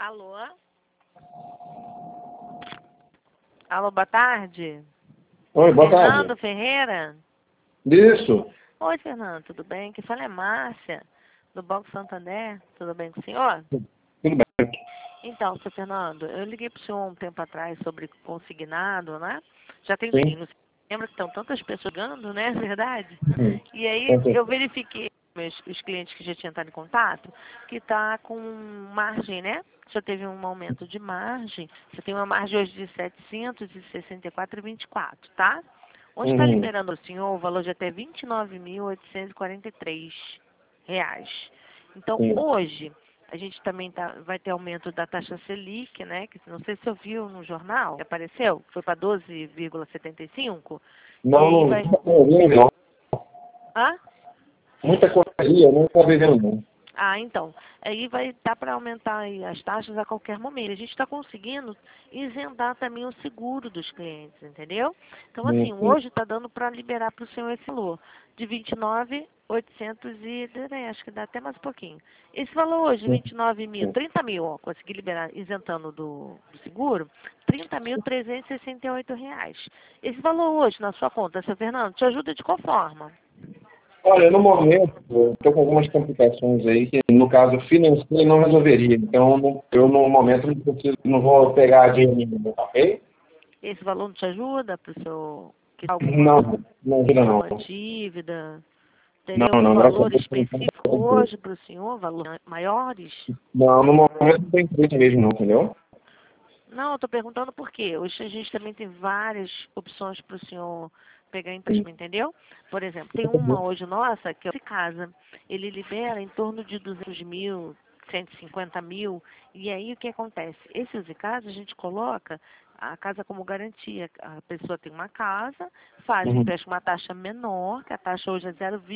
Alô? Alô, boa tarde. Oi, boa tarde. Fernando Ferreira? Isso. Oi, Fernando, tudo bem? Quem fala é Márcia, do Banco Santander. Tudo bem com o senhor? Tudo bem. Então, seu Fernando, eu liguei para o senhor um tempo atrás sobre consignado, né? Já tem Sim. sim. Lembra que estão tantas pessoas ganhando, né? É verdade? Sim. E aí Com certeza. eu verifiquei os clientes que já tinham entrado em contato, que está com margem, né? Já teve um aumento de margem. Você tem uma margem hoje de 764,24, tá? Onde está liberando o senhor o valor de até R$ 29.843. Então, Sim. hoje, a gente também vai ter aumento da taxa Selic, né? Que não sei se você viu no jornal, que apareceu, foi para 12,75. E Não, aí não, vai... muita correria, não. Hã? Muita correria, não estou vivendo, não. Ah, então, aí vai dar para aumentar aí as taxas a qualquer momento. A gente está conseguindo isentar também o seguro dos clientes, entendeu? Então, assim, Sim. hoje está dando para liberar para o senhor esse valor de 29.800 né, acho que dá até mais um pouquinho. Esse valor hoje, 29 mil, 30 mil, ó, consegui liberar isentando do seguro, R$ 30.368. Esse valor hoje na sua conta, seu Fernando, te ajuda de qual forma? Olha, no momento, eu estou com algumas complicações aí que, no caso financeiro, não resolveria. Então, eu no momento não preciso, não vou pegar dinheiro nenhum, ok? Esse valor não te ajuda para o seu quitar Não, não ajuda não. alguma dívida? Teria Não, algum não, graças a valor Deus. específico hoje para o senhor, valores maiores? Não, no momento não tem preço mesmo não, entendeu? Não, eu estou perguntando por quê. Hoje a gente também tem várias opções para o senhor pegar Sim. empréstimo, entendeu? Por exemplo, tem uma hoje nossa que é de casa. Ele libera em torno de 200 mil, 150 mil. E aí o que acontece? Esse Use Casa a gente coloca a casa como garantia. A pessoa tem uma casa, faz o Uhum. empréstimo uma taxa menor, que a taxa hoje é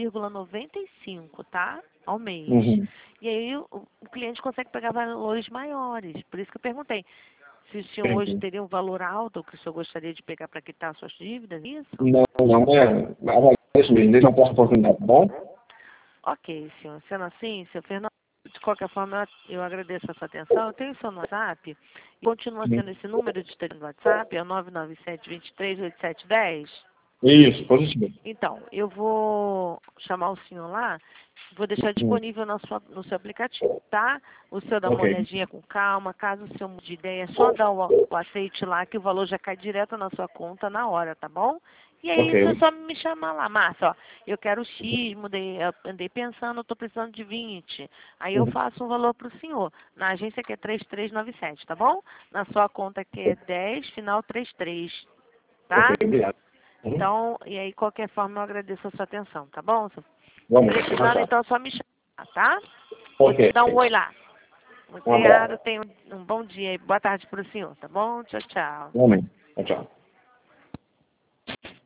0,95, tá? Ao mês. Uhum. E aí o cliente consegue pegar valores maiores. Por isso que eu perguntei se o senhor hoje Entendi. teria um valor alto que o senhor gostaria de pegar para quitar suas dívidas, isso? Não, não, é isso mesmo, deixa eu posso oportunidade, tá bom? Ok, senhor. Sendo assim, senhor Fernando, de qualquer forma, eu agradeço a sua atenção. Eu tenho o seu no WhatsApp. Continua sendo esse número de telefone do WhatsApp, é o 997-23-8710. Isso, positivo. Então, eu vou chamar o senhor lá, vou deixar disponível no seu aplicativo, tá? O senhor dá uma Ok. olhadinha com calma, caso o senhor mude de ideia, é só dar o aceite lá que o valor já cai direto na sua conta na hora, tá bom? E aí, o senhor Ok. só me chamar lá, Márcia, ó, eu quero X, eu andei pensando, eu tô precisando de 20. Aí eu faço um valor pro senhor. Na agência que é 3397, tá bom? Na sua conta que é 10, final 33, Ok, tá? obrigado. Uhum. Então, e aí, qualquer forma, eu agradeço a sua atenção, tá bom? Vamos, tchau, Precisando, tchau. então, é só me chamar, tá? Ou Ok. dá um oi lá. Muito Um abraço. obrigada, tenha um bom dia e boa tarde para o senhor, tá bom? Tchau, tchau. Realmente. Tchau, tchau.